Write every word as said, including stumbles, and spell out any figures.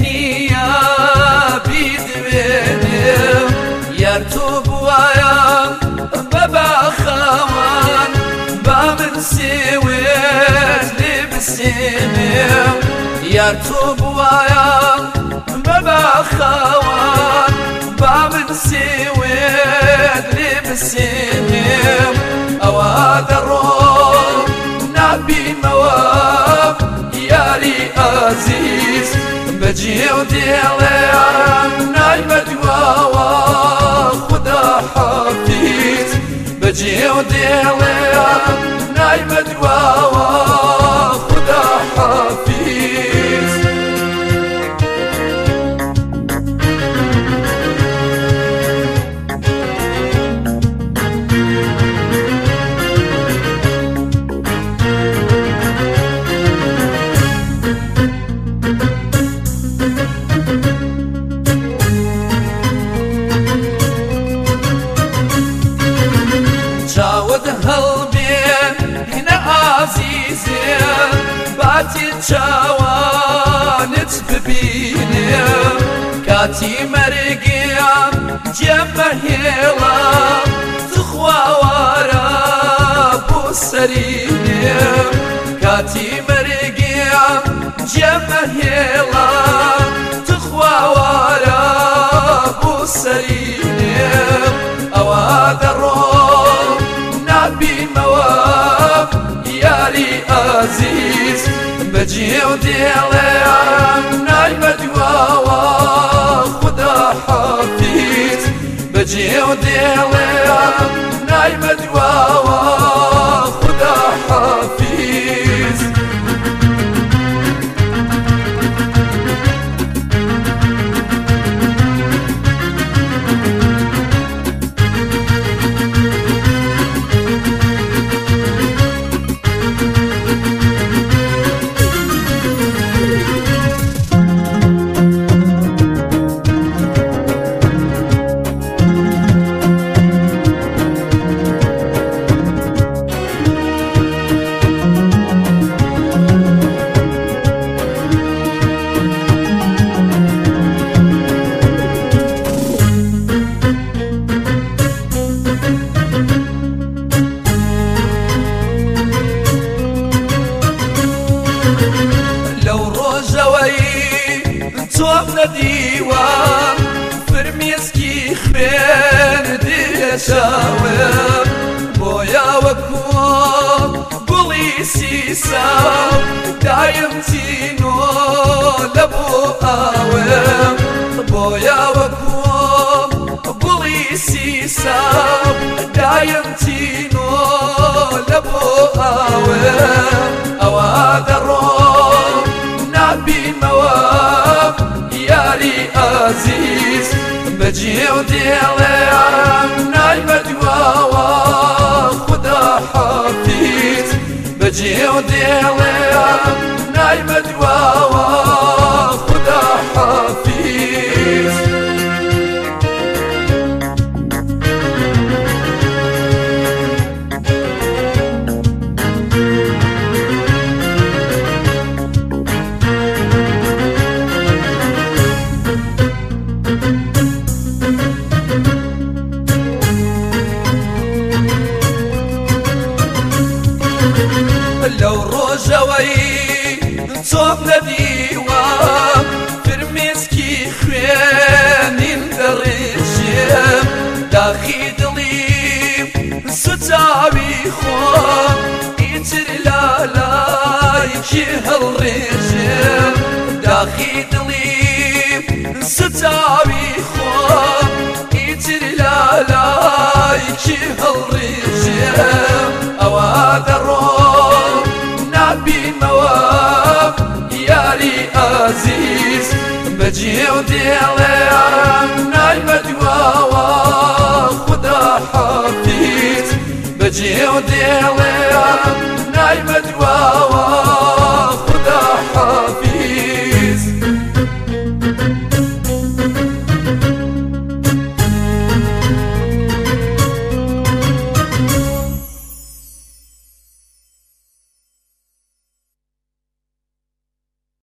دنیا بیدوێنێ یار تۆ بوایە بەباخەوان با من سێوێت لێ بسێنێ یار تۆ بوایە بەباخەوان با من سێوێت لێ بسێنێ ئەوە دەڕۆم نابینمەوە یاری ئازیز بەجێ و دێڵێیان نایمە دواوە خدا حافیز بەجێ و دێڵێیان نایمە دواوە خدا حافیز چاوت هەڵبێن هینە ئازیزێ باتی چاوانت ببینێ کاتی مەرگیان جێمەهێڵە تخواوارە بۆ سەرینێ کاتی مەرگیان جێمەهێڵە تخواوارە بۆ سەرینێ ئەوە دەڕۆم نابینمەوە یاری ئازیز بەجێ و دێڵێیان نایمە دواوە خدا حافیز بەجێ و دێڵێیان نایمە دواوە خدا حافیز تۆم نەدیوان فرمێسکی خوێن دێشاوێم بۆیە وەکو گوڵی سیساو دایم تینۆ لە بۆ ئاوێم بۆیە وەکو گوڵی سیساو دایم تینۆ لە بۆ ئاوێم ئەوە دەڕۆم نابینمەوە یاری ئازیز بەجێ و دێڵێیان نایمە دواوە خدا حافیز بەجێ و دێڵێیان نایمە دواوە خدا حافیز لەو ڕۆژەوەی تۆم نەدیوان فرمێسکی خوێنین دەڕێژێم داخی دڵیم سوتاوی خۆم ئیتر لالایکی هەڵڕێژێم داخی دڵیم سوتاوی خۆم ئیتر لالایکی هەڵڕێژێم ئەوە دەڕۆم نابینمەوە یاری ئازیز بەجێ و دێڵێیان نایمە دواوە خدا حافیز بەجێ و دێڵێیان نایمە